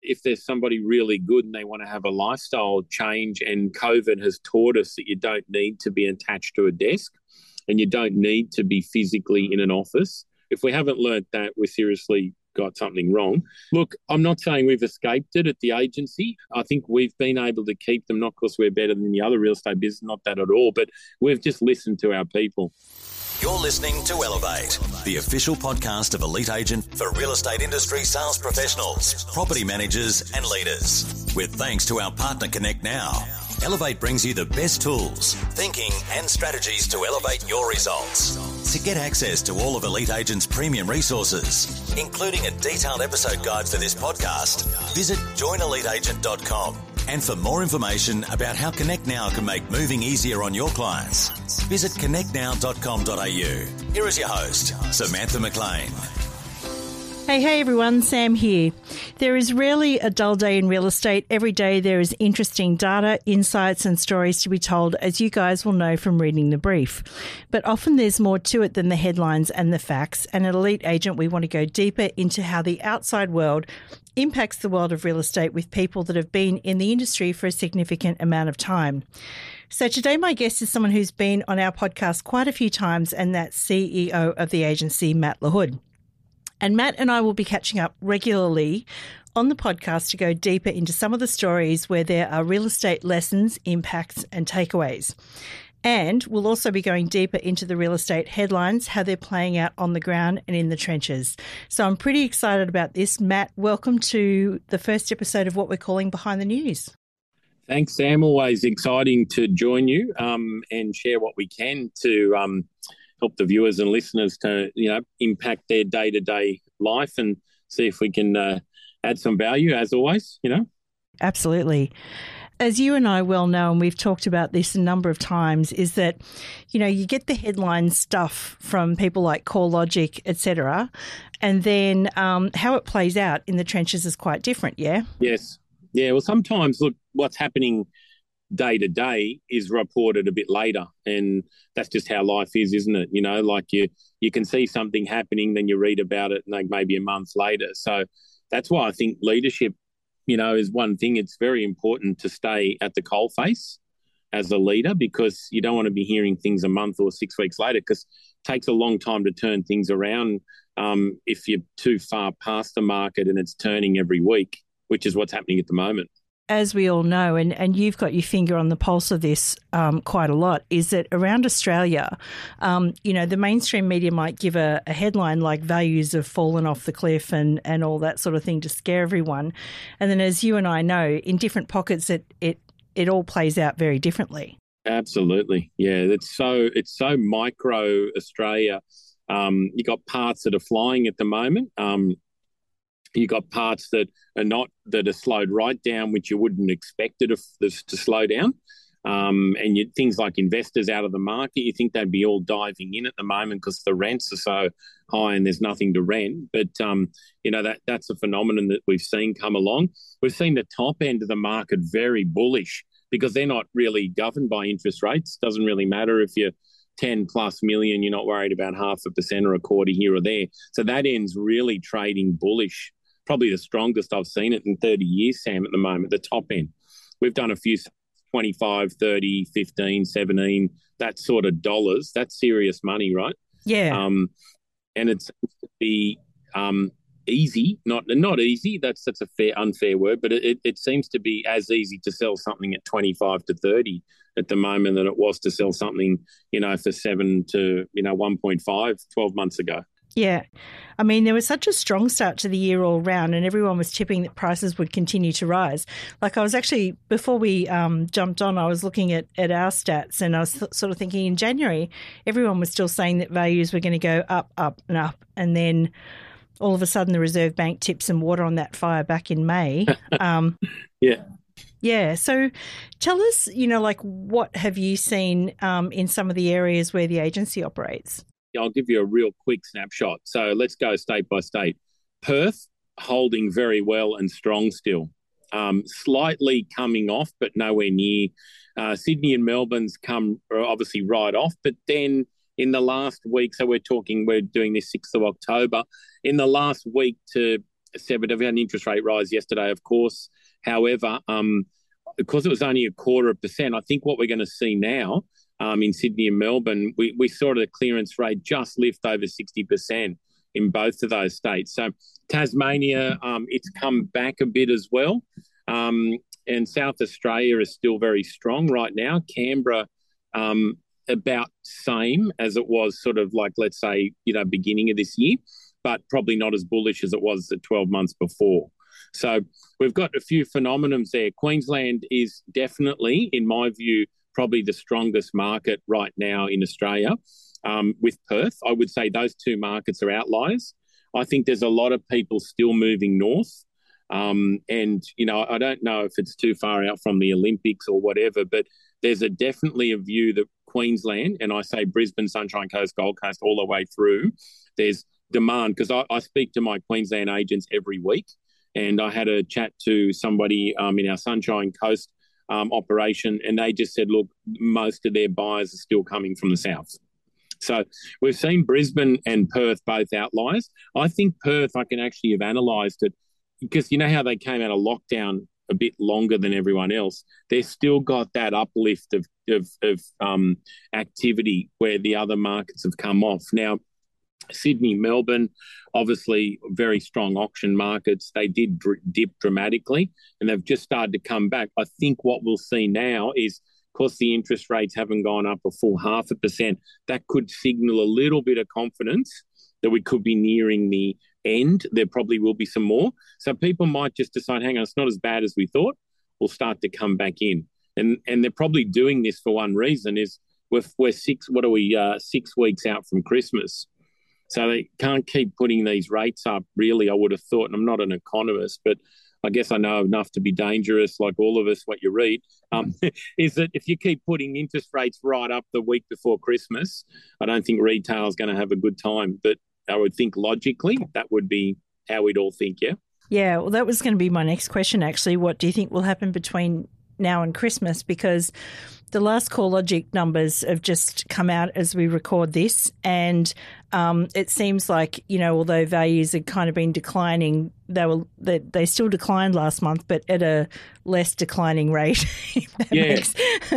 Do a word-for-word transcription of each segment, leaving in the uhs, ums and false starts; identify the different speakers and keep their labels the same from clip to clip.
Speaker 1: if there's somebody really good and they want to have a lifestyle change, and COVID has taught us that you don't need to be attached to a desk and you don't need to be physically in an office. If we haven't learnt that, we're seriously got something wrong. Look, I'm not saying we've escaped it at the agency. I think we've been able to keep them, not because we're better than the other real estate business, not that at all, but we've just listened to our people.
Speaker 2: You're listening to Elevate, the official podcast of Elite Agent for real estate industry sales professionals, property managers and leaders. With thanks to our partner Connect Now, Elevate brings you the best tools, thinking and strategies to elevate your results. To get access to all of Elite Agent's premium resources, including a detailed episode guide for this podcast, visit join elite agent dot com. And for more information about how Connect Now can make moving easier on your clients, visit connect now dot com dot a u. Here is your host, Samantha McLean.
Speaker 3: Hey, hey everyone, Sam here. There is rarely a dull day in real estate. Every day there is interesting data, insights and stories to be told, as you guys will know from reading the brief. But often there's more to it than the headlines and the facts, and at Elite Agent we want to go deeper into how the outside world impacts the world of real estate with people that have been in the industry for a significant amount of time. So today my guest is someone who's been on our podcast quite a few times, and that's C E O of the agency, Matt LaHood. And Matt and I will be catching up regularly on the podcast to go deeper into some of the stories where there are real estate lessons, impacts and takeaways. And we'll also be going deeper into the real estate headlines, how they're playing out on the ground and in the trenches. So I'm pretty excited about this. Matt, welcome to the first episode of what we're calling Behind the News.
Speaker 1: Thanks, Sam. Always exciting to join you um, and share what we can to um, help the viewers and listeners to, you know, impact their day-to-day life and see if we can uh, add some value, as always, you know.
Speaker 3: Absolutely. As you and I well know, and we've talked about this a number of times, is that, you know, you get the headline stuff from people like CoreLogic, et cetera, and then um, how it plays out in the trenches is quite different, yeah?
Speaker 1: Yes. Yeah, well, sometimes, look, what's happening day to day is reported a bit later, and that's just how life is, isn't it? You know, like you you can see something happening, then you read about it like maybe a month later. So that's why I think leadership, you know, is one thing. It's very important to stay at the coalface as a leader, because you don't want to be hearing things a month or six weeks later, because it takes a long time to turn things around um, if you're too far past the market and it's turning every week, which is what's happening at the moment.
Speaker 3: As we all know, and, and you've got your finger on the pulse of this um, quite a lot, is that around Australia, um, you know, the mainstream media might give a, a headline like values have fallen off the cliff and, and all that sort of thing to scare everyone. And then, as you and I know, in different pockets, it it, it all plays out very differently.
Speaker 1: Absolutely. Yeah, it's so it's so micro Australia. Um, you got parts that are flying at the moment. Um, You got parts that are not, that are slowed right down, which you wouldn't expect it to, to slow down. Um, and you, things like investors out of the market, you think they'd be all diving in at the moment because the rents are so high and there's nothing to rent. But, um, you know, that that's a phenomenon that we've seen come along. We've seen the top end of the market very bullish because they're not really governed by interest rates. Doesn't really matter if you're ten plus million, you're not worried about half a percent or a quarter here or there. So that end's really trading bullish. Probably the strongest I've seen it in thirty years, Sam, at the moment, the top end. We've done a few twenty-five, thirty, fifteen, seventeen, that sort of dollars. That's serious money, right?
Speaker 3: Yeah.
Speaker 1: Um, and it's to be um, easy, not not easy, that's that's a fair unfair word, but it, it seems to be as easy to sell something at twenty-five to thirty at the moment than it was to sell something, you know, for seven to, you know, one point five twelve months ago.
Speaker 3: Yeah. I mean, there was such a strong start to the year all round, and everyone was tipping that prices would continue to rise. Like I was actually, before we um, jumped on, I was looking at, at our stats, and I was th- sort of thinking in January, everyone was still saying that values were going to go up, up and up. And then all of a sudden the Reserve Bank tipped some water on that fire back in May. Um,
Speaker 1: yeah.
Speaker 3: Yeah. So tell us, you know, like what have you seen um, in some of the areas where the agency operates?
Speaker 1: I'll give you a real quick snapshot. So let's go state by state. Perth holding very well and strong still. Um, slightly coming off, but nowhere near. Uh, Sydney and Melbourne's come obviously right off, but then in the last week, so we're talking, we're doing this sixth of October, in the last week to said, but we had an interest rate rise yesterday, of course. However, um, because it was only a quarter of a percent, I think what we're going to see now um, in Sydney and Melbourne, we, we saw the clearance rate just lift over sixty percent in both of those states. So Tasmania, um, it's come back a bit as well. Um, and South Australia is still very strong right now. Canberra, um, about same as it was sort of like, let's say, you know, beginning of this year, but probably not as bullish as it was the twelve months before. So we've got a few phenomenons there. Queensland is definitely, in my view, probably the strongest market right now in Australia, um, with Perth. I would say those two markets are outliers. I think there's a lot of people still moving north. Um, and, you know, I don't know if it's too far out from the Olympics or whatever, but there's a definitely a view that Queensland, and I say Brisbane, Sunshine Coast, Gold Coast, all the way through, there's demand, because I, I speak to my Queensland agents every week, and I had a chat to somebody um, in our Sunshine Coast um, operation, and they just said, look, most of their buyers are still coming from the south. So we've seen Brisbane and Perth both outliers. I think Perth, I can actually have analysed it, because you know how they came out of lockdown a bit longer than everyone else. They've still got that uplift of of, of um, activity where the other markets have come off. Now, Sydney, Melbourne, obviously very strong auction markets. They did dr- dip dramatically, and they've just started to come back. I think what we'll see now is, because the interest rates haven't gone up a full half a percent, that could signal a little bit of confidence that we could be nearing the end. There probably will be some more. So people might just decide, hang on, it's not as bad as we thought. We'll start to come back in. And and they're probably doing this for one reason, is we're, we're six, what are we, uh, six weeks out from Christmas. So they can't keep putting these rates up, really, I would have thought. And I'm not an economist, but I guess I know enough to be dangerous, like all of us, what you read, um, is that if you keep putting interest rates right up the week before Christmas, I don't think retail is going to have a good time. But I would think logically that would be how we'd all think, yeah?
Speaker 3: Yeah, well, that was going to be my next question, actually. What do you think will happen between now and Christmas? Because the last CoreLogic numbers have just come out as we record this, and um, it seems like, you know, although values had kind of been declining, they were they, they still declined last month, but at a less declining rate. if, that
Speaker 1: yeah.
Speaker 3: makes,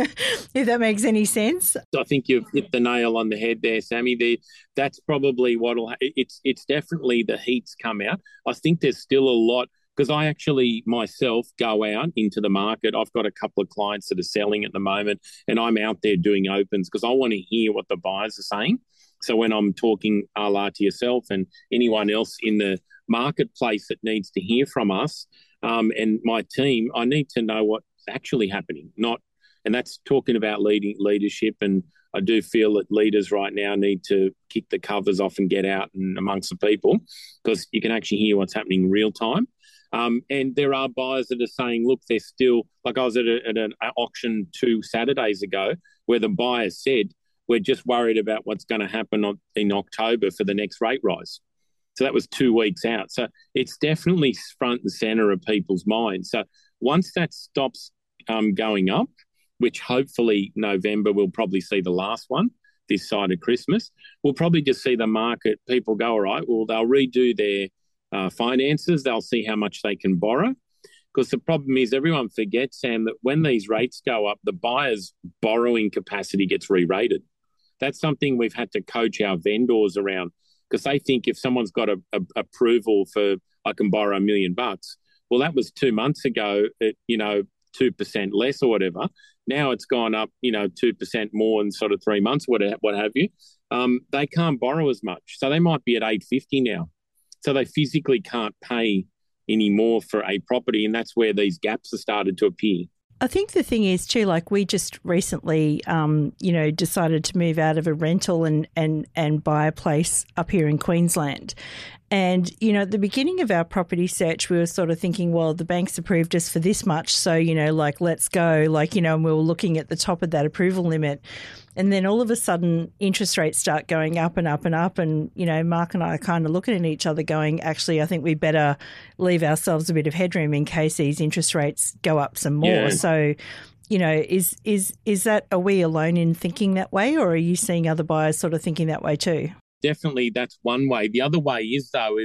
Speaker 3: if that makes any sense.
Speaker 1: I think you've hit the nail on the head there, Sammy. The, that's probably what'll. It's it's definitely the heat's come out. I think there's still a lot. Because I actually myself go out into the market. I've got a couple of clients that are selling at the moment, and I'm out there doing opens because I want to hear what the buyers are saying. So when I'm talking a la to yourself and anyone else in the marketplace that needs to hear from us um, and my team, I need to know what's actually happening. Not, and that's talking about leading leadership. And I do feel that leaders right now need to kick the covers off and get out and amongst the people, because you can actually hear what's happening in real time. Um, and there are buyers that are saying, look, they're still, like I was at, a, at an auction two Saturdays ago where the buyer said, we're just worried about what's going to happen on, in October for the next rate rise. So that was two weeks out. So it's definitely front and centre of people's minds. So once that stops um, going up, which hopefully November we'll probably see the last one this side of Christmas, we'll probably just see the market, people go, all right, well, they'll redo their Uh, finances, they'll see how much they can borrow. Because the problem is everyone forgets, Sam, that when these rates go up, the buyer's borrowing capacity gets re-rated. That's something we've had to coach our vendors around, because they think if someone's got a, a approval for, I can borrow a million bucks, well, that was two months ago at, you know, two percent less or whatever. Now it's gone up, you know, two percent more in sort of three months, what, what have you. Um, they can't borrow as much. So they might be at eight fifty now. So they physically can't pay any more for a property, and that's where these gaps have started to appear.
Speaker 3: I think the thing is too, like we just recently, um, you know, decided to move out of a rental and, and, and buy a place up here in Queensland. And, you know, at the beginning of our property search, we were sort of thinking, well, the bank's approved us for this much. So, you know, like, let's go, like, you know, and we were looking at the top of that approval limit. And then all of a sudden, interest rates start going up and up and up. And, you know, Mark and I are kind of looking at each other going, actually, I think we better leave ourselves a bit of headroom in case these interest rates go up some more. Yeah. So, you know, is is is that, are we alone in thinking that way, or are you seeing other buyers sort of thinking that way too?
Speaker 1: Definitely that's one way. The other way is, though, is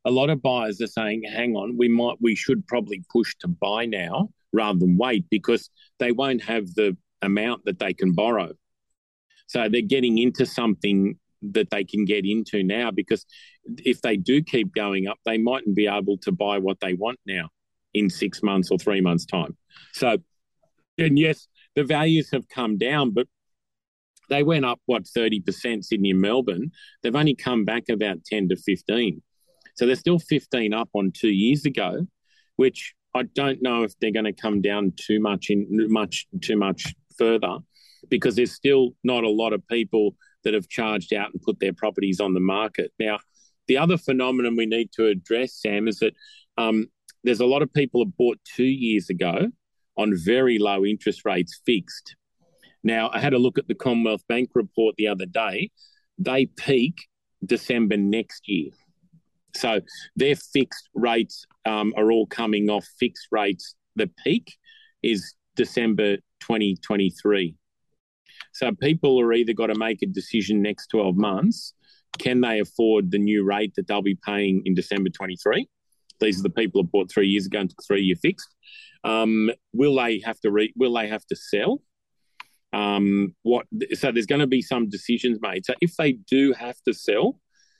Speaker 1: a lot of buyers are saying, hang on, we might, we should probably push to buy now rather than wait, because they won't have the amount that they can borrow. So they're getting into something that they can get into now, because if they do keep going up, they mightn't be able to buy what they want now in six months or three months' time. So, and yes, the values have come down, but they went up, what, thirty percent, Sydney and Melbourne. They've only come back about ten to fifteen. So they're still fifteen up on two years ago, which I don't know if they're going to come down too much in much too much further, because there's still not a lot of people that have charged out and put their properties on the market. Now, the other phenomenon we need to address, Sam, is that um, there's a lot of people have bought two years ago on very low interest rates fixed. Now, I had a look at the Commonwealth Bank report the other day. They peak December next year. So their fixed rates um, are all coming off fixed rates. The peak is December twenty twenty-three. So people are either got to make a decision next twelve months. Can they afford the new rate that they'll be paying in December twenty-three? These are the people who bought three years ago and took three-year fixed. Um, will they have to re- will they have to sell? Um, what? So there's going to be some decisions made. So if they do have to sell,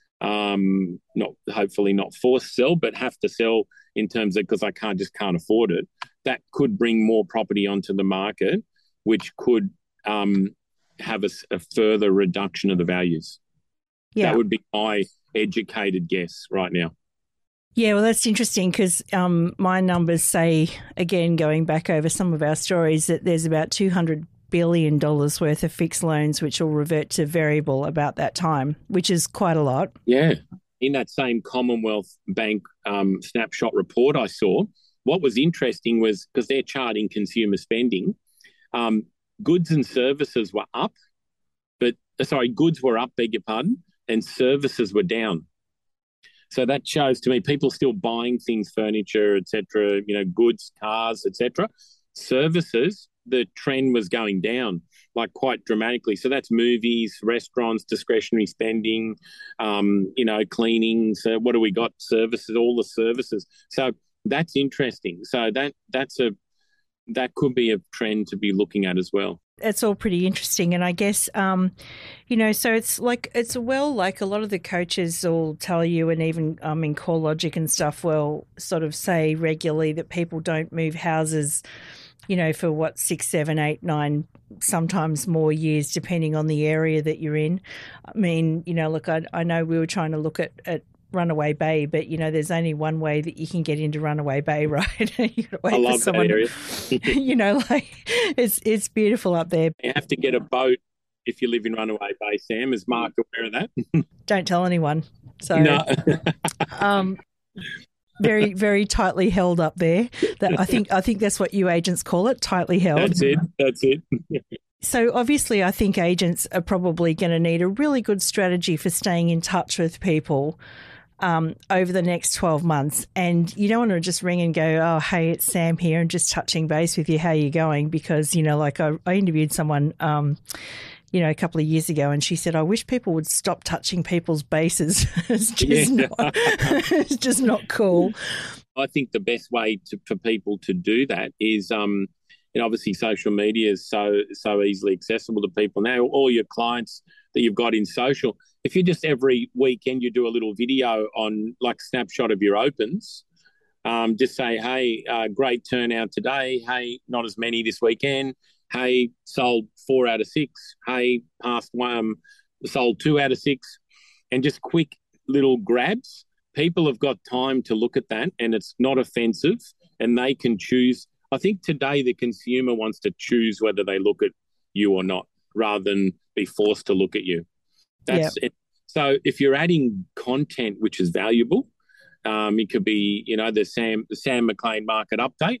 Speaker 1: um, not hopefully not forced sell, but have to sell in terms of because I can't just can't afford it, that could bring more property onto the market, which could um, have a, a further reduction of the values. Yeah. That would be my educated guess right now.
Speaker 3: Yeah, well, that's interesting because um, my numbers say, again, going back over some of our stories, that there's about two hundred billion dollars worth of fixed loans which will revert to variable about that time, which is quite a lot.
Speaker 1: Yeah. In that same Commonwealth Bank um, snapshot report I saw, what was interesting was, because they're charting consumer spending, um, goods and services were up, but, sorry, goods were up, beg your pardon, and services were down. So that shows to me people still buying things, furniture, et cetera, you know, goods, cars, et cetera. Services, the trend was going down, like quite dramatically. So that's movies, restaurants, discretionary spending, um, you know, cleaning. So what do we got? Services, all the services. So that's interesting. So that that's a that could be a trend to be looking at as well.
Speaker 3: It's all pretty interesting. And I guess, um, you know, so it's like, it's well, like a lot of the coaches will tell you, and even um, in CoreLogic and stuff will sort of say regularly that people don't move houses, you know, for what, six, seven, eight, nine, sometimes more years, depending on the area that you're in. I mean, you know, look, I, I know we were trying to look at, at Runaway Bay, but you know, there's only one way that you can get into Runaway Bay, right? you gotta wait
Speaker 1: I love
Speaker 3: for someone,
Speaker 1: that area.
Speaker 3: you know, like it's it's beautiful up there.
Speaker 1: You have to get a boat if you live in Runaway Bay, Sam. Is Mark aware of that?
Speaker 3: Don't tell anyone. So,
Speaker 1: no.
Speaker 3: um, very very tightly held up there. That I think I think that's what you agents call it, tightly held.
Speaker 1: That's it. That's it.
Speaker 3: So obviously I think agents are probably going to need a really good strategy for staying in touch with people um, over the next twelve months. And you don't want to just ring and go, oh, hey, it's Sam here, and just touching base with you, how you going? Because, you know, like I, I interviewed someone, um, you know, a couple of years ago, and she said, I wish people would stop touching people's bases. it's, just
Speaker 1: yeah.
Speaker 3: not, it's just not cool.
Speaker 1: I think the best way to, for people to do that is um, – and obviously social media is so so easily accessible to people now. All your clients that you've got in social, if you just every weekend you do a little video on like snapshot of your opens, um, just say, hey, uh, great turnout today. Hey, not as many this weekend. Hey, sold four out of six. Hey, passed one, um, sold two out of six. And just quick little grabs. People have got time to look at that, and it's not offensive, and they can choose. I think today the consumer wants to choose whether they look at you or not, rather than be forced to look at you. That's yep. it. So if you're adding content which is valuable, um, it could be, you know, the Sam the Sam McLean market update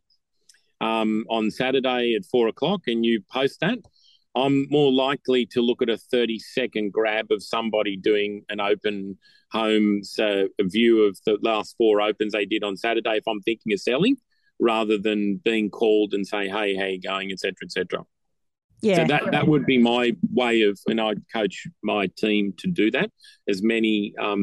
Speaker 1: um, on Saturday at four o'clock, and you post that. I'm more likely to look at a thirty second grab of somebody doing an open homes, uh, a view of the last four opens they did on Saturday if I'm thinking of selling, rather than being called and say, hey, how you going, et cetera, et cetera.
Speaker 3: Yeah.
Speaker 1: So that, that would be my way of, and I'd coach my team to do that. As many, um,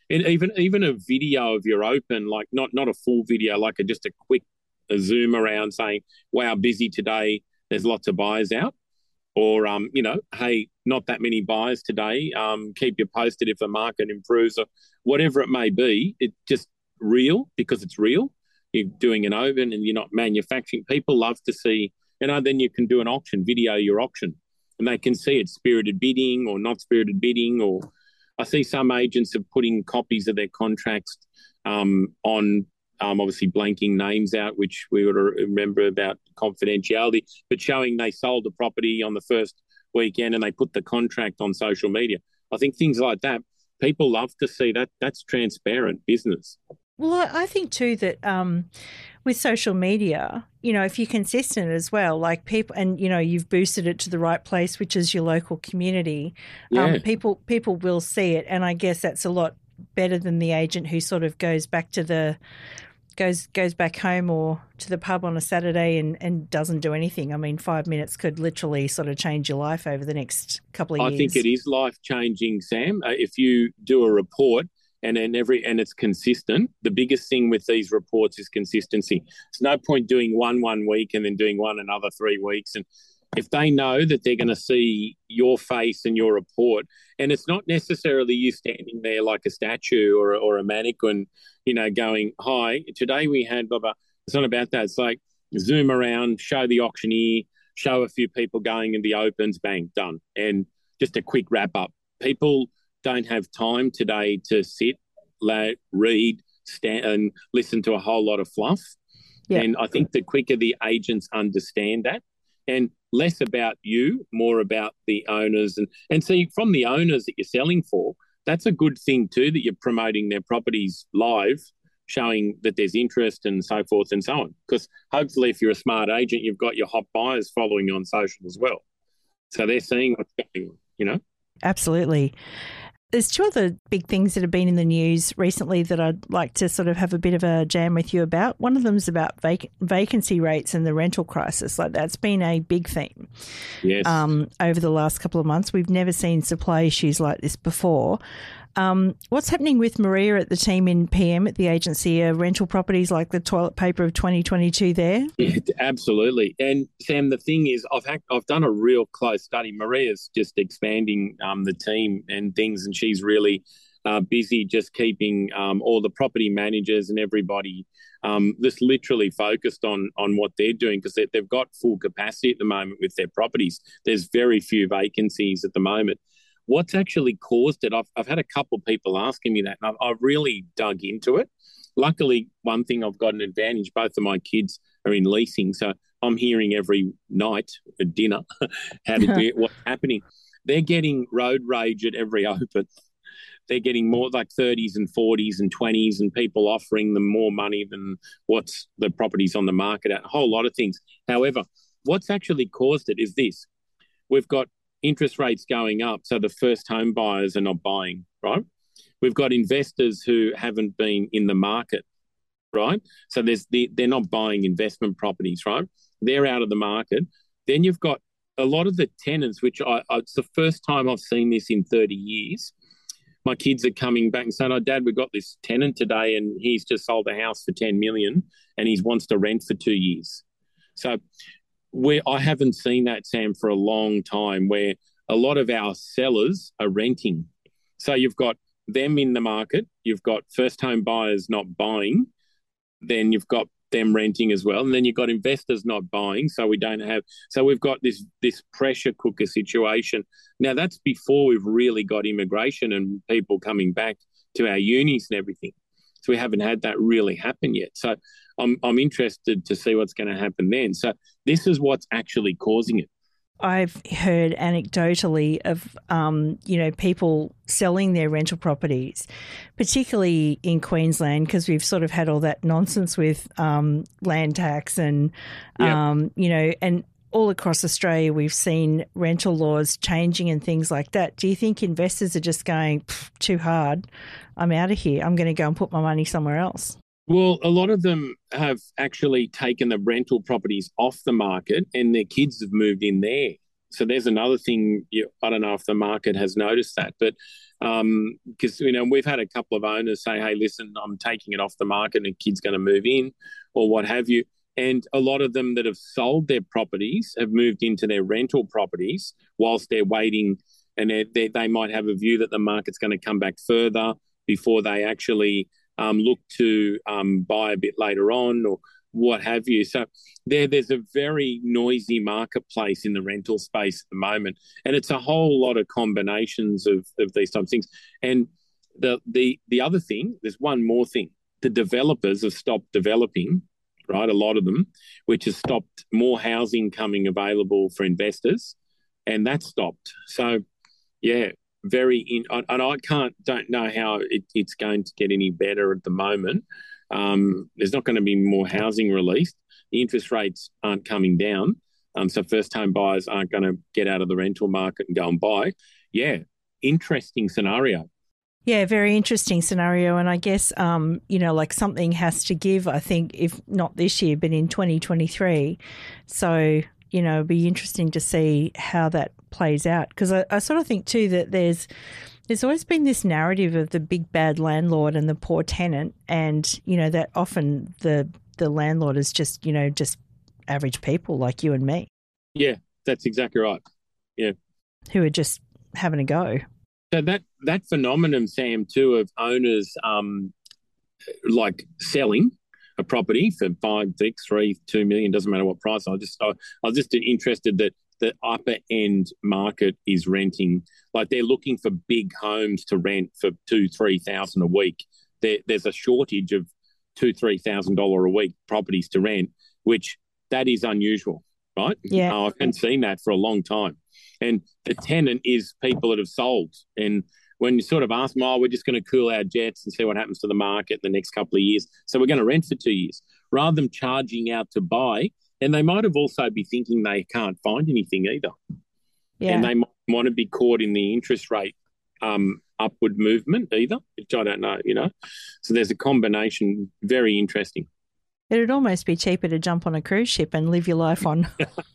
Speaker 1: And even even a video of your open, like not not a full video, like a, just a quick a zoom around saying, wow, busy today, there's lots of buyers out. Or, um, you know, hey, not that many buyers today. Um, keep you posted if the market improves or whatever it may be. It's just real because it's real. You're doing an open and you're not manufacturing. People love to see, you know, then you can do an auction, video your auction, and they can see it's spirited bidding or not spirited bidding. Or I see some agents are putting copies of their contracts um, on Um, obviously blanking names out, which we would remember about confidentiality, but showing they sold the property on the first weekend and they put the contract on social media. I think things like that, people love to see that. That's transparent business.
Speaker 3: Well, I I think too that um, with social media, you know, if you're consistent as well, like people, and you know, you've boosted it to the right place, which is your local community.
Speaker 1: Yeah.
Speaker 3: Um, people people will see it, and I guess that's a lot better than the agent who sort of goes back to the goes goes back home or to the pub on a Saturday and, and doesn't do anything. I mean, five minutes could literally sort of change your life over the next couple of
Speaker 1: I
Speaker 3: years.
Speaker 1: think it is life changing, Sam. Uh, if you do a report and then every and it's consistent, the biggest thing with these reports is consistency. It's no point doing one one week and then doing one another three weeks. And if they know that they're going to see your face and your report, and it's not necessarily you standing there like a statue or, or a mannequin, you know, going, hi, today we had blah, blah. It's not about that. It's like zoom around, show the auctioneer, show a few people going in the opens, bang, done. And just a quick wrap up. People don't have time today to sit, read, stand, and listen to a whole lot of fluff. Yeah. And I think the quicker the agents understand that, and less about you, more about the owners. And, and see, from the owners that you're selling for, that's a good thing too, that you're promoting their properties live, showing that there's interest and so forth and so on. Because hopefully if you're a smart agent, you've got your hot buyers following you on social as well. So they're seeing what's going on, you know?
Speaker 3: Absolutely. There's two other big things that have been in the news recently that I'd like to sort of have a bit of a jam with you about. One of them is about vac- vacancy rates and the rental crisis. Like that's been a big theme.
Speaker 1: Yes.
Speaker 3: Um, over the last couple of months. We've never seen supply issues like this before. Um, what's happening with Maria at the team in P M at the agency? Are rental properties like the toilet paper of twenty twenty-two there?
Speaker 1: Yeah, absolutely. And Sam, the thing is, I've had, I've done a real close study. Maria's just expanding um, the team and things, and she's really uh, busy just keeping um, all the property managers and everybody um, just literally focused on on what they're doing, because they, they've got full capacity at the moment with their properties. There's very few vacancies at the moment. What's actually caused it? I've, I've had a couple of people asking me that, and I've, I've really dug into it. Luckily, one thing I've got an advantage, both of my kids are in leasing, so I'm hearing every night at dinner how to do it, what's happening. They're getting road rage at every open. They're getting more like thirties and forties and twenties, and people offering them more money than what's the properties on the market at, a whole lot of things. However, what's actually caused it is this. We've got interest rates going up, so the first home buyers are not buying, right? We've got investors who haven't been in the market, right? So there's the, they're not buying investment properties, right? They're out of the market. Then you've got a lot of the tenants, which I, I, it's the first time I've seen this in thirty years. My kids are coming back and saying, oh, Dad, we've got this tenant today and he's just sold a house for ten million dollars and he wants to rent for two years. So where I haven't seen that, Sam, for a long time, where a lot of our sellers are renting. So you've got them in the market, you've got first home buyers not buying, then you've got them renting as well, and then you've got investors not buying. So we don't have, so we've got this this pressure cooker situation. Now that's before we've really got immigration and people coming back to our unis and everything. So we haven't had that really happen yet. So I'm I'm interested to see what's going to happen then. So this is what's actually causing it.
Speaker 3: I've heard anecdotally of, um, you know, people selling their rental properties, particularly in Queensland, because we've sort of had all that nonsense with um, land tax and,
Speaker 1: yeah.
Speaker 3: um, you know, and all across Australia we've seen rental laws changing and things like that. Do you think investors are just going, too hard, I'm out of here, I'm going to go and put my money somewhere else?
Speaker 1: Well, a lot of them have actually taken the rental properties off the market and their kids have moved in there. so there's another thing. You, I don't know if the market has noticed that, but um, because you know we've had a couple of owners say, "Hey, listen, I'm taking it off the market, and a kid's going to move in, or what have you." And a lot of them that have sold their properties have moved into their rental properties whilst they're waiting, and they they they might have a view that the market's going to come back further before they actually um, look to um, buy a bit later on, or what have you. So there, there's a very noisy marketplace in the rental space at the moment, and it's a whole lot of combinations of, of these types of things. And the the the other thing, there's one more thing: the developers have stopped developing, right? A lot of them, which has stopped more housing coming available for investors, and that stopped. So, yeah, very in, and I can't don't know how it, it's going to get any better at the moment. Um, there's not going to be more housing released. The interest rates aren't coming down. Um, so first home buyers aren't going to get out of the rental market and go and buy. Yeah, interesting scenario.
Speaker 3: Yeah, very interesting scenario. And I guess, um, you know, like something has to give, I think, if not this year, but in twenty twenty-three. So, you know, it'd be interesting to see how that plays out. Because I, I sort of think too that there's There's always been this narrative of the big bad landlord and the poor tenant, and you know that often the the landlord is just you know just average people like you and me.
Speaker 1: Yeah, that's exactly right. Yeah,
Speaker 3: who are just having a go.
Speaker 1: So that that phenomenon, Sam, too, of owners um like selling a property for five, six, three, two million, doesn't matter what price. I just I, I was just interested that the upper end market is renting. Like they're looking for big homes to rent for two, three thousand a week. There, there's a shortage of two, three thousand dollar a week properties to rent, which that is unusual, right?
Speaker 3: Yeah,
Speaker 1: uh, I haven't seen that for a long time. And the tenant is people that have sold. And when you sort of ask them, oh, we're just going to cool our jets and see what happens to the market in the next couple of years, so we're going to rent for two years, rather than charging out to buy. And they might have also be thinking they can't find anything either.
Speaker 3: Yeah.
Speaker 1: And they might want to be caught in the interest rate um, upward movement either, which I don't know, you know. So there's a combination, very interesting.
Speaker 3: It'd almost be cheaper to jump on a cruise ship and live your life on,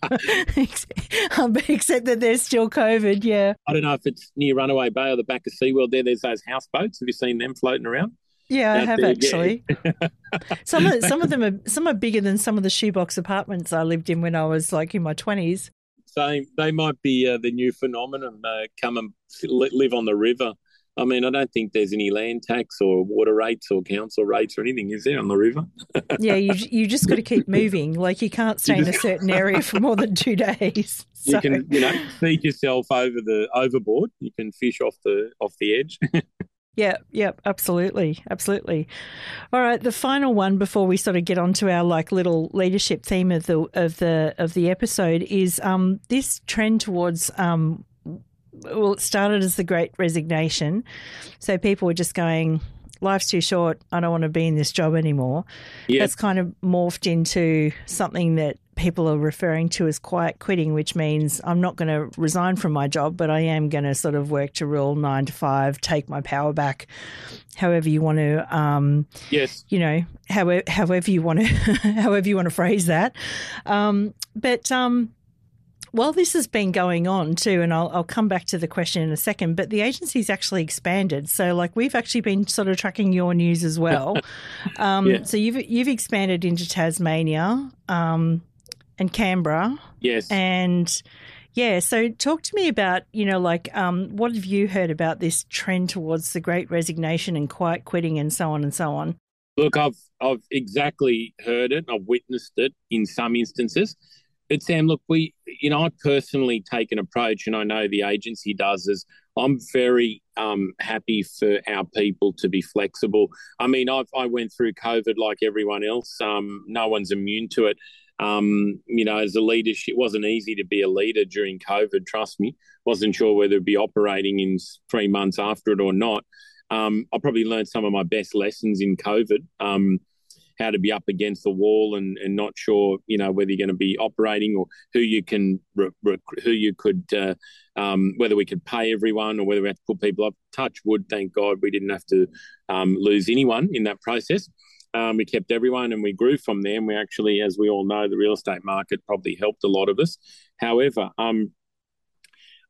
Speaker 3: except that there's still COVID, yeah.
Speaker 1: I don't know if it's near Runaway Bay or the back of SeaWorld there. There's those houseboats. Have you seen them floating around?
Speaker 3: Yeah, I have there, actually. Yeah. some of some of them are some are bigger than some of the shoebox apartments I lived in when I was like in my twenties.
Speaker 1: So they might be uh, the new phenomenon. Uh, come and live on the river. I mean, I don't think there's any land tax or water rates or council rates or anything, is there, on the river?
Speaker 3: Yeah, you you just got to keep moving. Like you can't stay you just... in a certain area for more than two days. So.
Speaker 1: You can, you know, feed yourself over the overboard. You can fish off the off the edge.
Speaker 3: Yeah, yeah, absolutely, absolutely. All right, the final one before we sort of get onto our like little leadership theme of the of the of the episode is um, this trend towards um, well, it started as the Great Resignation, so people were just going, life's too short, I don't want to be in this job anymore. Yeah. That's kind of morphed into something that people are referring to as quiet quitting, which means I'm not going to resign from my job, but I am going to sort of work to real nine to five, take my power back, however you want to, um,
Speaker 1: yes,
Speaker 3: you know, however, however you want to, however you want to phrase that. Um, but um, while this has been going on too, and I'll, I'll come back to the question in a second, but the agency's actually expanded. So like we've actually been sort of tracking your news as well. Um, yeah. So you've, you've expanded into Tasmania, um, and Canberra.
Speaker 1: Yes.
Speaker 3: And yeah, so talk to me about, you know, like um, what have you heard about this trend towards the Great Resignation and quiet quitting and so on and so on?
Speaker 1: Look, I've I've exactly heard it. I've witnessed it in some instances. But Sam, look, we, you know, I personally take an approach, and I know the agency does, is I'm very um, happy for our people to be flexible. I mean, I've, I went through COVID like everyone else. Um, no one's immune to it. Um, you know, as a leadership, it wasn't easy to be a leader during COVID, trust me. Wasn't sure whether it'd be operating in three months after it or not. Um, I probably learned some of my best lessons in COVID, um, how to be up against the wall and, and not sure, you know, whether you're going to be operating or who you can, re- re- who you could, uh, um, whether we could pay everyone or whether we have to put people up. Touch wood, thank God we didn't have to um, lose anyone in that process. Um, we kept everyone and we grew from there, and we actually, as we all know, the real estate market probably helped a lot of us. However, um,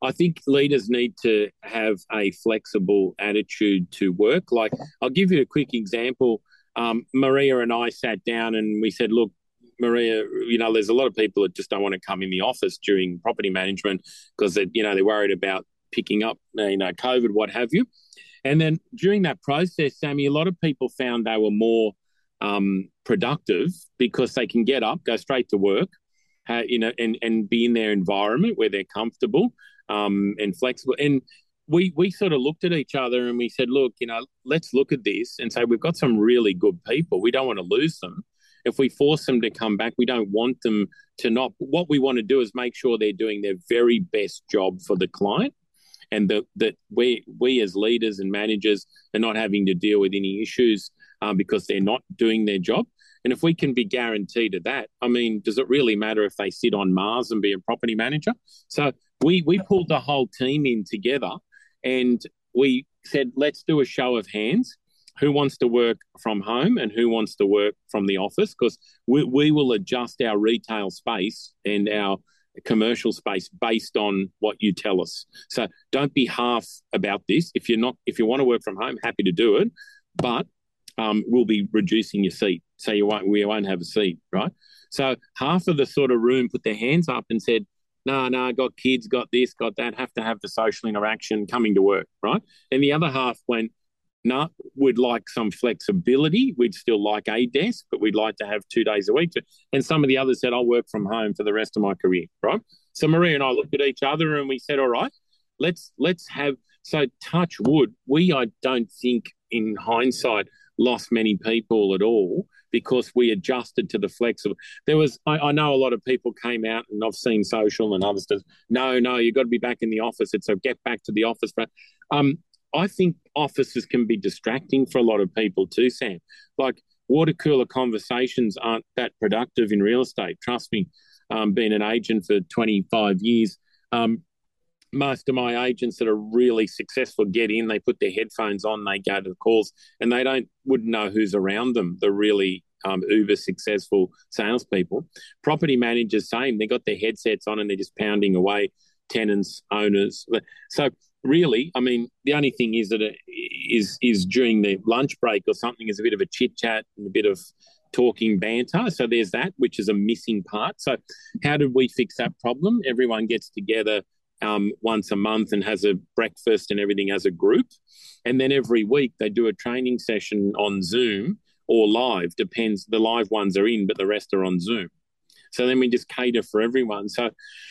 Speaker 1: I think leaders need to have a flexible attitude to work. Like, I'll give you a quick example. Um, Maria and I sat down and we said, look, Maria, you know, there's a lot of people that just don't want to come in the office during property management because, you know, they're worried about picking up, you know, COVID, what have you. And then during that process, Sammy, a lot of people found they were more um, productive because they can get up, go straight to work, uh, you know, and, and be in their environment where they're comfortable um, and flexible. And we we sort of looked at each other and we said, look, you know, let's look at this and say we've got some really good people. We don't want to lose them. If we force them to come back, we don't want them to not. What we want to do is make sure they're doing their very best job for the client, and that that we we as leaders and managers are not having to deal with any issues um, because they're not doing their job. And if we can be guaranteed of that, I mean, does it really matter if they sit on Mars and be a property manager? So we we pulled the whole team in together, and we said, let's do a show of hands. Who wants to work from home and who wants to work from the office? Because we, we will adjust our retail space and our commercial space based on what you tell us. So don't be half about this. If you're not, if you want to work from home, happy to do it, but um, we'll be reducing your seat, so you won't, we won't have a seat, right? So half of the sort of room put their hands up and said, no, no, got kids, got this, got that, have to have the social interaction, coming to work, right? And the other half went, no, we'd like some flexibility. We'd still like a desk, but we'd like to have two days a week. And some of the others said, I'll work from home for the rest of my career, right? So Maria and I looked at each other and we said, all right, let's let's have, so touch wood, we, I don't think in hindsight, lost many people at all because we adjusted to the flexible. There was, I, I know a lot of people came out, and I've seen social and others says, no, no, you've got to be back in the office. It's a get back to the office. But um, I think offices can be distracting for a lot of people too, Sam. Like, water cooler conversations aren't that productive in real estate. Trust me, um, being an agent for twenty-five years, um, most of my agents that are really successful get in, they put their headphones on, they go to the calls, and they don't wouldn't know who's around them, the really um, uber successful salespeople. Property managers, same. They got their headsets on and they're just pounding away, tenants, owners. So really, I mean, the only thing is that it is is during the lunch break or something is a bit of a chit chat and a bit of talking banter. So there's that, which is a missing part. So how did we fix that problem? Everyone gets together um, once a month and has a breakfast and everything as a group. And then every week they do a training session on Zoom or live, depends. The live ones are in, but the rest are on Zoom. So then we just cater for everyone. So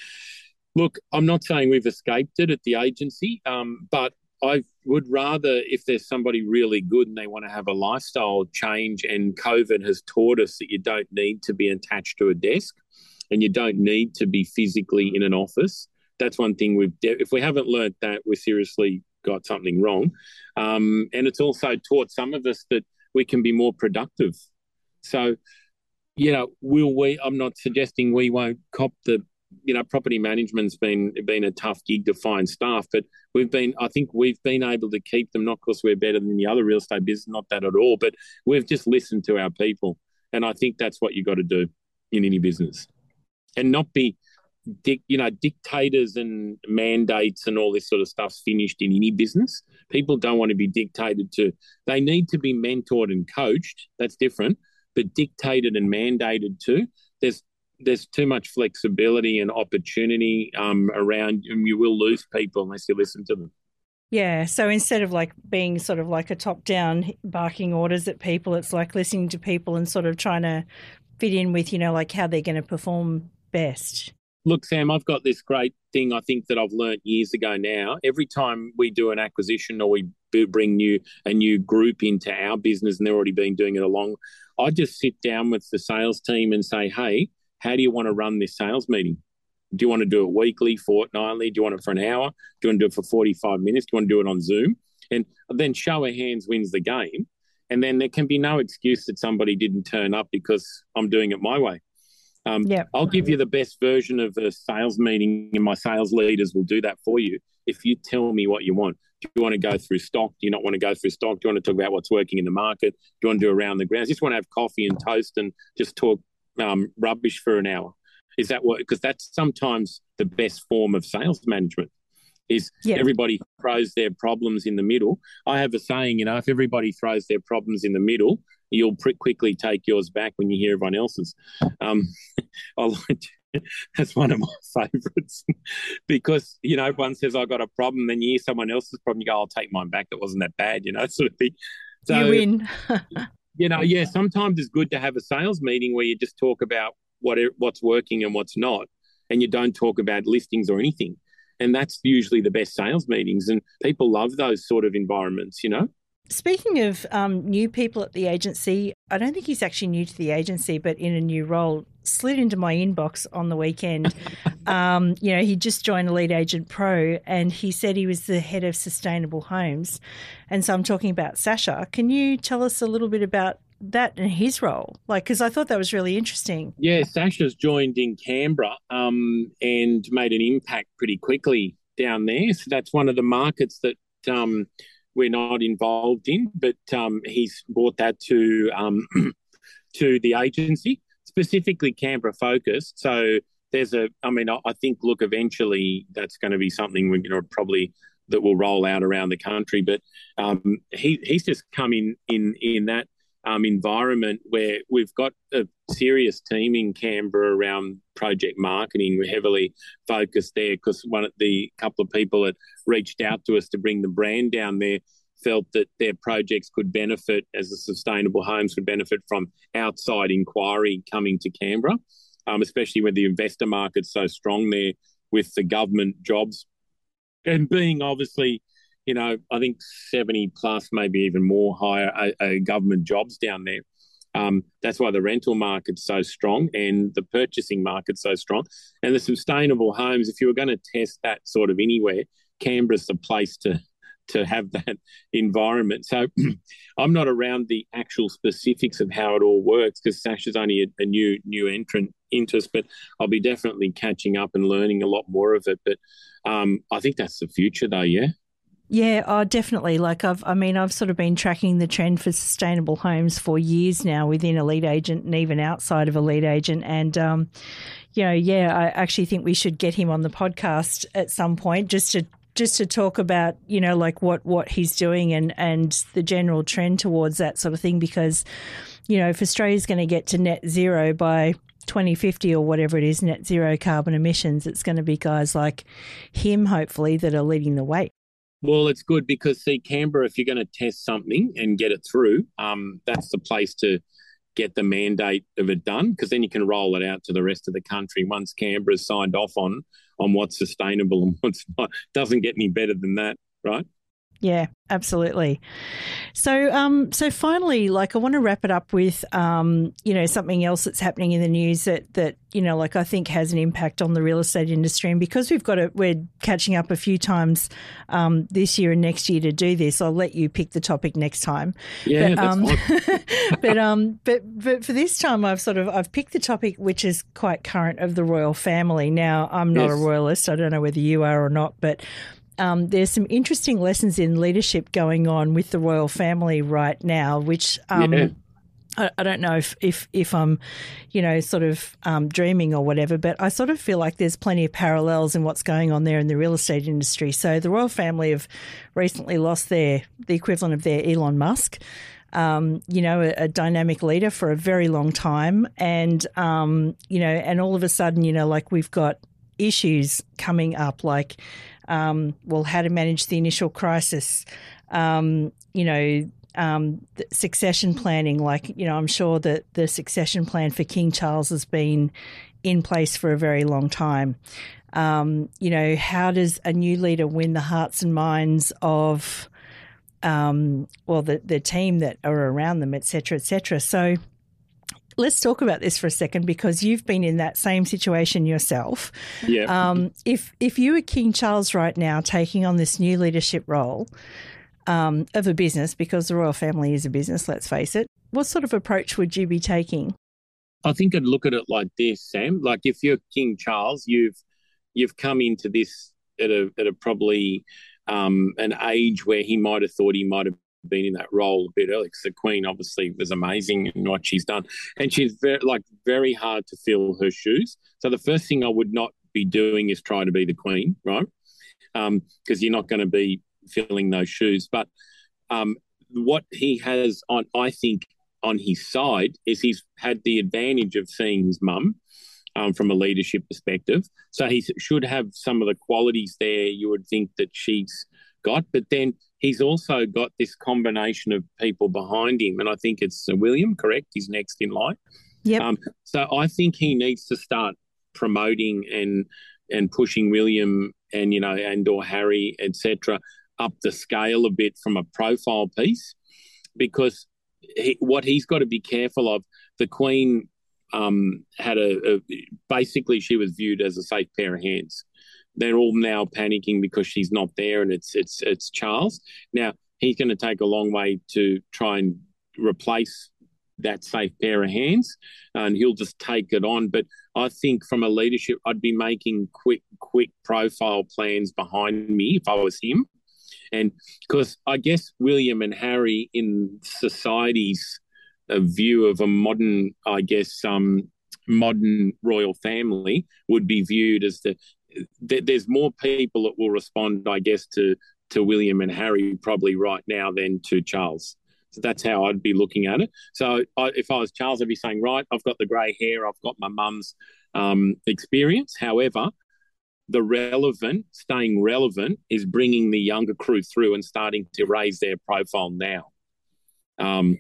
Speaker 1: look, I'm not saying we've escaped it at the agency, um, but I would rather, if there's somebody really good and they want to have a lifestyle change, and COVID has taught us that you don't need to be attached to a desk and you don't need to be physically in an office. That's one thing we've, if we haven't learnt that, we've seriously got something wrong. Um, and it's also taught some of us that we can be more productive. So, you know, will we, I'm not suggesting we won't cop the, you know, property management's been been a tough gig to find staff, but we've been, I think we've been able to keep them, not because we're better than the other real estate business, not that at all, but we've just listened to our people. And I think that's what you got to do in any business, and not be, you know, dictators and mandates and all this sort of stuff's finished in any business. People don't want to be dictated to. They need to be mentored and coached. That's different, but dictated and mandated to. There's There's too much flexibility and opportunity um, around, and you will lose people unless you listen to them.
Speaker 3: Yeah, so instead of like being sort of like a top-down barking orders at people, it's like listening to people and sort of trying to fit in with, you know, like how they're going to perform best.
Speaker 1: Look, Sam, I've got this great thing I think that I've learnt years ago now. Every time we do an acquisition or we bring new a new group into our business and they've already been doing it along, I just sit down with the sales team and say, hey, how do you want to run this sales meeting? Do you want to do it weekly, fortnightly? Do you want it for an hour? Do you want to do it for forty-five minutes? Do you want to do it on Zoom? And then show of hands wins the game. And then there can be no excuse that somebody didn't turn up because I'm doing it my way. Um, yep. I'll give you the best version of a sales meeting, and my sales leaders will do that for you if you tell me what you want. Do you want to go through stock? Do you not want to go through stock? Do you want to talk about what's working in the market? Do you want to do around the grounds? Just want to have coffee and toast and just talk Um, rubbish for an hour? Is that what? Because that's sometimes the best form of sales management. is
Speaker 3: Yeah.
Speaker 1: everybody throws their problems in the middle. I have a saying, you know, if everybody throws their problems in the middle, you'll pretty quickly take yours back when you hear everyone else's. Um, I like to, that's one of my favourites because, you know, everyone says, I got a problem, then you hear someone else's problem, you go, I'll take mine back. It wasn't that bad, you know, sort of thing. So,
Speaker 3: you win.
Speaker 1: you know, yeah, sometimes it's good to have a sales meeting where you just talk about what what's working and what's not, and you don't talk about listings or anything. And that's usually the best sales meetings, and people love those sort of environments, you know.
Speaker 3: Speaking of um, new people at the agency, I don't think he's actually new to the agency, but in a new role, slid into my inbox on the weekend. um, you know, he just joined Elite Agent Pro, and he said he was the head of sustainable homes. And so I'm talking about Sasha. Can you tell us a little bit about that and his role? Like, because I thought that was really interesting.
Speaker 1: Yeah, Sasha's joined in Canberra um, and made an impact pretty quickly down there. So that's one of the markets that um, we're not involved in, but um, he's brought that to um, to the agency, specifically Canberra focused. So there's a, I mean, I, I think, look, eventually that's going to be something we're going to probably that will roll out around the country. But um, he he's just come in in in that um, environment where we've got a serious team in Canberra around project marketing. We're heavily focused there because one of the couple of people that reached out to us to bring the brand down there felt that their projects could benefit, as the sustainable homes could benefit from outside inquiry coming to Canberra, um, especially when the investor market's so strong there with the government jobs and being obviously, you know, I think seventy plus, maybe even more higher uh, uh, government jobs down there. Um, that's why the rental market's so strong and the purchasing market's so strong. And the sustainable homes, if you were going to test that sort of anywhere, Canberra's the place to to have that environment. So I'm not around the actual specifics of how it all works because Sasha's only a, a new new entrant into us, but I'll be definitely catching up and learning a lot more of it. But um, I think that's the future though, yeah?
Speaker 3: Yeah, oh, definitely. Like I've, I mean, I've sort of been tracking the trend for sustainable homes for years now within Elite Agent and even outside of Elite Agent. And, um, you know, yeah, I actually think we should get him on the podcast at some point just to just to talk about, you know, like what, what he's doing and, and the general trend towards that sort of thing because, you know, if Australia's going to get to net zero by twenty fifty or whatever it is, net zero carbon emissions, it's going to be guys like him, hopefully, that are leading the way.
Speaker 1: Well, it's good because, see, Canberra, if you're going to test something and get it through, um, that's the place to get the mandate of it done because then you can roll it out to the rest of the country once Canberra's signed off on on what's sustainable and what's not. Doesn't get any better than that, right?
Speaker 3: Yeah, absolutely. So, um, so finally, like I want to wrap it up with, um, you know, something else that's happening in the news that, that, you know, like I think has an impact on the real estate industry. And because we've got it, we're catching up a few times um, this year and next year to do this. I'll let you pick the topic next time.
Speaker 1: Yeah,
Speaker 3: but,
Speaker 1: that's
Speaker 3: um,
Speaker 1: fine.
Speaker 3: but, um, but, but for this time, I've sort of I've picked the topic which is quite current of the royal family. Now, I'm not
Speaker 1: Yes.
Speaker 3: a royalist. I don't know whether you are or not, but. Um, there's some interesting lessons in leadership going on with the royal family right now, which um,
Speaker 1: Yeah.
Speaker 3: I, I don't know if, if, if I'm, you know, sort of um, dreaming or whatever, but I sort of feel like there's plenty of parallels in what's going on there in the real estate industry. So the royal family have recently lost their the equivalent of their Elon Musk. Um, you know, a, a dynamic leader for a very long time. And, um, you know, and all of a sudden, you know, like we've got issues coming up like, um, well, how to manage the initial crisis, um, you know, um, the succession planning. Like, you know, I'm sure that the succession plan for King Charles has been in place for a very long time. Um, you know, how does a new leader win the hearts and minds of, um, well, the, the team that are around them, et cetera, et cetera. So let's talk about this for a second because you've been in that same situation yourself.
Speaker 1: Yeah.
Speaker 3: Um, if if you were King Charles right now taking on this new leadership role um, of a business, because the royal family is a business, let's face it, what sort of approach would you be taking?
Speaker 1: I think I'd look at it like this, Sam. Like if you're King Charles, you've you've come into this at a at a probably um, an age where he might have thought he might have been in that role a bit early because the Queen obviously was amazing in what she's done, and she's very like very hard to fill her shoes. So the first thing I would not be doing is trying to be the Queen, right? because um, you're not going to be filling those shoes. But um, what he has on, I think, on his side is he's had the advantage of seeing his mum um, from a leadership perspective. So he should have some of the qualities there you would think that she's got. But then he's also got this combination of people behind him. And I think it's William, correct? He's next in line.
Speaker 3: Yep.
Speaker 1: Um, so I think he needs to start promoting and and pushing William and, you know, and or Harry, et cetera, up the scale a bit from a profile piece, because he, what he's got to be careful of, the Queen um, had a, a basically she was viewed as a safe pair of hands. They're all now panicking because she's not there, and it's it's it's Charles. Now he's going to take a long way to try and replace that safe pair of hands, and he'll just take it on. But I think from a leadership, I'd be making quick, quick profile plans behind me if I was him. And because I guess William and Harry in society's uh, view of a modern, I guess, um, modern royal family would be viewed as the, th- there's more people that will respond, I guess, to, to William and Harry probably right now than to Charles. So that's how I'd be looking at it. So I, if I was Charles, I'd be saying, right, I've got the grey hair, I've got my mum's um, experience. However, the relevant, staying relevant is bringing the younger crew through and starting to raise their profile now. Um,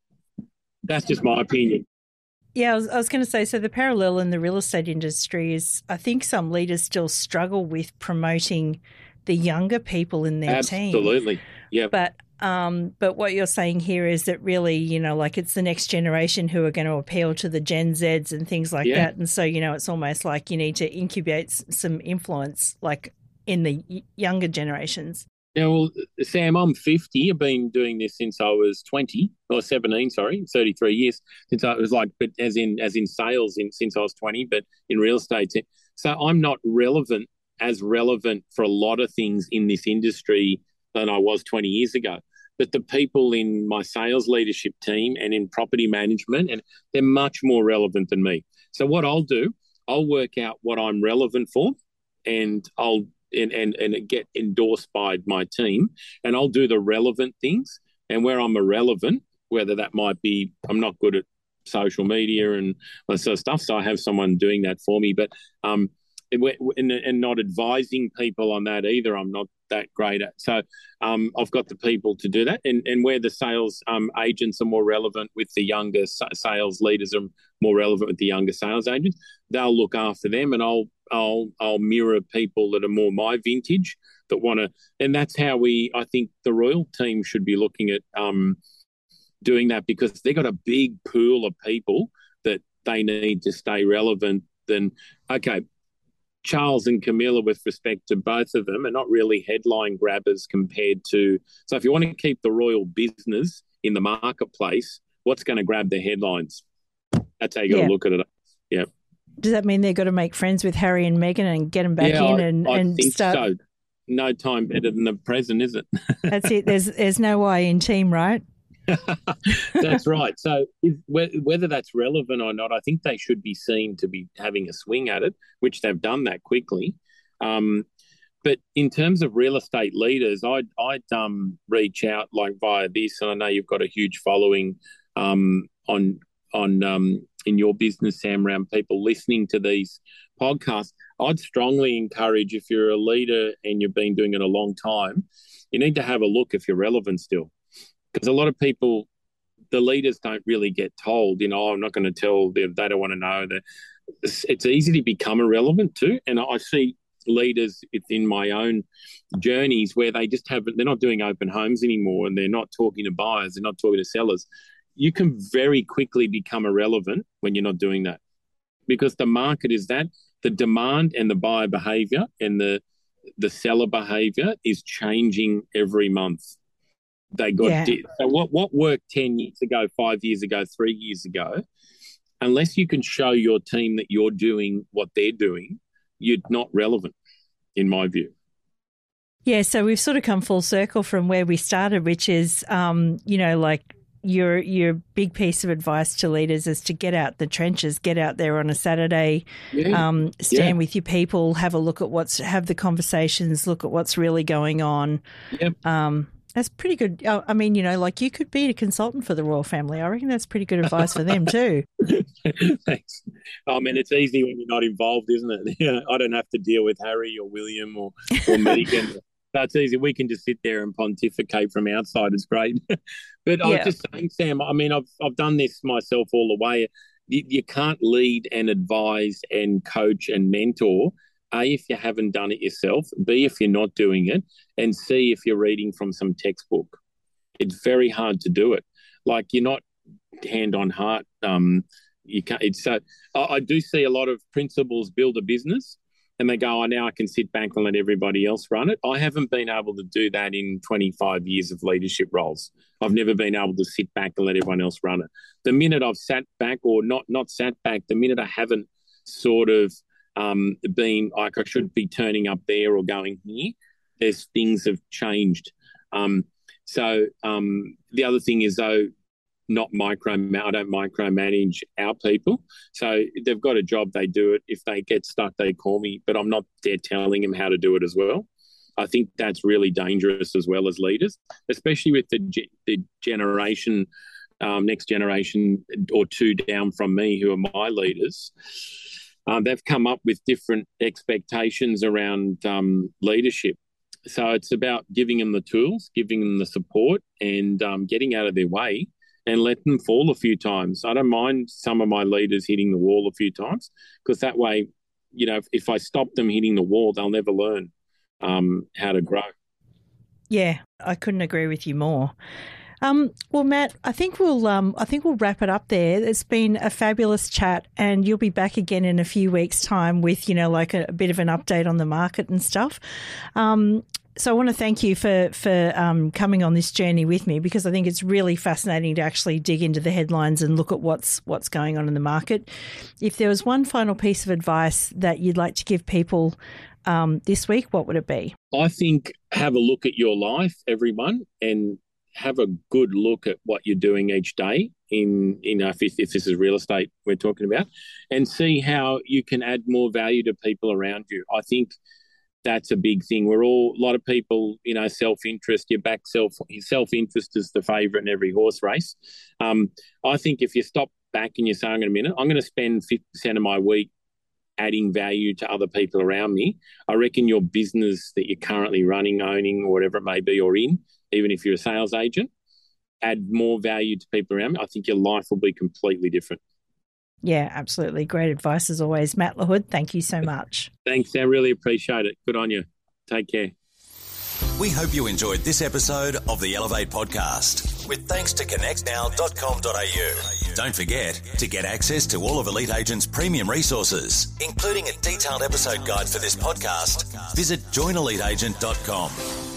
Speaker 1: that's just my opinion.
Speaker 3: Yeah, I was, I was going to say, so the parallel in the real estate industry is I think some leaders still struggle with promoting the younger people in their
Speaker 1: Absolutely.
Speaker 3: team.
Speaker 1: Absolutely, yeah.
Speaker 3: But Um, but what you're saying here is that really, you know, like it's the next generation who are going to appeal to the Gen Zs and things like
Speaker 1: yeah.
Speaker 3: that. And so, you know, it's almost like you need to incubate some influence like in the younger generations.
Speaker 1: Yeah, well, Sam, I'm fifty. I've been doing this since I was twenty or seventeen, sorry, thirty-three years since I was like, but as in, as in sales in, since I was twenty, but in real estate. So I'm not relevant, as relevant for a lot of things in this industry than I was twenty years ago. But the people in my sales leadership team and in property management, and they're much more relevant than me. So what I'll do, I'll work out what I'm relevant for, and I'll and and, and get endorsed by my team, and I'll do the relevant things. And where I'm irrelevant, whether that might be I'm not good at social media and that sort of stuff, so I have someone doing that for me. But um, and, and not advising people on that either, I'm not that great at. So um, I've got the people to do that. And, and where the sales um, agents are more relevant with the younger sales leaders are more relevant with the younger sales agents, they'll look after them, and I'll I'll I'll mirror people that are more my vintage that want to. And that's how we, I think the Royal team should be looking at um, doing that, because they've got a big pool of people that they need to stay relevant. Then, okay, Charles and Camilla, with respect to both of them, are not really headline grabbers compared to... So if you want to keep the royal business in the marketplace, what's going to grab the headlines? That's how you got to
Speaker 3: yeah.
Speaker 1: look at it. Yeah.
Speaker 3: Does that mean they've got to make friends with Harry and Meghan and get them back
Speaker 1: yeah,
Speaker 3: in
Speaker 1: I,
Speaker 3: and,
Speaker 1: I
Speaker 3: and
Speaker 1: think
Speaker 3: start...
Speaker 1: so. No time better than the present, is it?
Speaker 3: That's it. There's, there's no way in team, right?
Speaker 1: That's right. So if, whether that's relevant or not, I think they should be seen to be having a swing at it, which they've done that quickly. Um, but in terms of real estate leaders, I'd, I'd um, reach out like via this, and I know you've got a huge following um, on on um, in your business, Sam, around people listening to these podcasts. I'd strongly encourage, if you're a leader and you've been doing it a long time, you need to have a look if you're relevant still. Because a lot of people, the leaders don't really get told, you know, oh, I'm not going to tell them, they don't want to know that. It's, it's easy to become irrelevant too. And I see leaders in my own journeys where they just haven't, they're not doing open homes anymore, and they're not talking to buyers, they're not talking to sellers. You can very quickly become irrelevant when you're not doing that, because the market is that, the demand and the buyer behavior and the the seller behavior is changing every month. They got
Speaker 3: yeah.
Speaker 1: di- so what what worked ten years ago, five years ago, three years ago, unless you can show your team that you're doing what they're doing, you're not relevant, in my view.
Speaker 3: Yeah, so we've sort of come full circle from where we started, which is, um, you know, like your your big piece of advice to leaders is to get out the trenches, get out there on a Saturday, yeah. um, stand yeah. with your people, have a look at what's, have the conversations, look at what's really going on.
Speaker 1: Yep.
Speaker 3: Um, that's pretty good. I mean, you know, like you could be a consultant for the royal family. I reckon that's pretty good advice for them too.
Speaker 1: Thanks. I mean, it's easy when you're not involved, isn't it? Yeah, I don't have to deal with Harry or William or, or Meghan. That's easy. We can just sit there and pontificate from outside. It's great. But yeah. I was just saying, Sam, I mean, I've I've done this myself all the way. You, you can't lead and advise and coach and mentor, A, if you haven't done it yourself, B, if you're not doing it, and C, if you're reading from some textbook. It's very hard to do it. Like, you're not hand on heart. Um, you can't. It's so. I, I do see a lot of principals build a business, and they go, oh, now I can sit back and let everybody else run it. I haven't been able to do that in twenty-five years of leadership roles. I've never been able to sit back and let everyone else run it. The minute I've sat back or not not sat back, the minute I haven't sort of um, been like I should be turning up there or going here, there's things have changed. Um, so um, the other thing is, though, not micro, I don't micromanage our people. So they've got a job, they do it. If they get stuck, they call me, but I'm not there telling them how to do it as well. I think that's really dangerous as well as leaders, especially with the, the generation, um, next generation or two down from me who are my leaders. Um, they've come up with different expectations around um, leadership. So it's about giving them the tools, giving them the support and um, getting out of their way and let them fall a few times. I don't mind some of my leaders hitting the wall a few times because that way, you know, if, if I stop them hitting the wall, they'll never learn um, how to grow.
Speaker 3: Yeah, I couldn't agree with you more. Um, well, Matt, I think we'll um, I think we'll wrap it up there. It's been a fabulous chat, and you'll be back again in a few weeks' time with, you know, like a, a bit of an update on the market and stuff. Um, so I want to thank you for for um, coming on this journey with me, because I think it's really fascinating to actually dig into the headlines and look at what's what's going on in the market. If there was one final piece of advice that you'd like to give people um, this week, what would it be?
Speaker 1: I think have a look at your life, everyone, and have a good look at what you're doing each day in, you know, if, if this is real estate we're talking about, and see how you can add more value to people around you. I think that's a big thing. We're all, a lot of people, you know, self-interest, your back self, self-interest is the favourite in every horse race. Um, I think if you stop back and you're saying in a minute, I'm going to spend fifty percent of my week adding value to other people around me, I reckon your business that you're currently running, owning, or whatever it may be, or in, even if you're a sales agent, add more value to people around me, I think your life will be completely different.
Speaker 3: Yeah, absolutely. Great advice as always. Matt LaHood, thank you so much.
Speaker 1: Thanks, I really appreciate it. Good on you. Take care.
Speaker 2: We hope you enjoyed this episode of the Elevate podcast, with thanks to connect now dot com dot a u. Don't forget, to get access to all of Elite Agent's premium resources, including a detailed episode guide for this podcast, visit join elite agent dot com.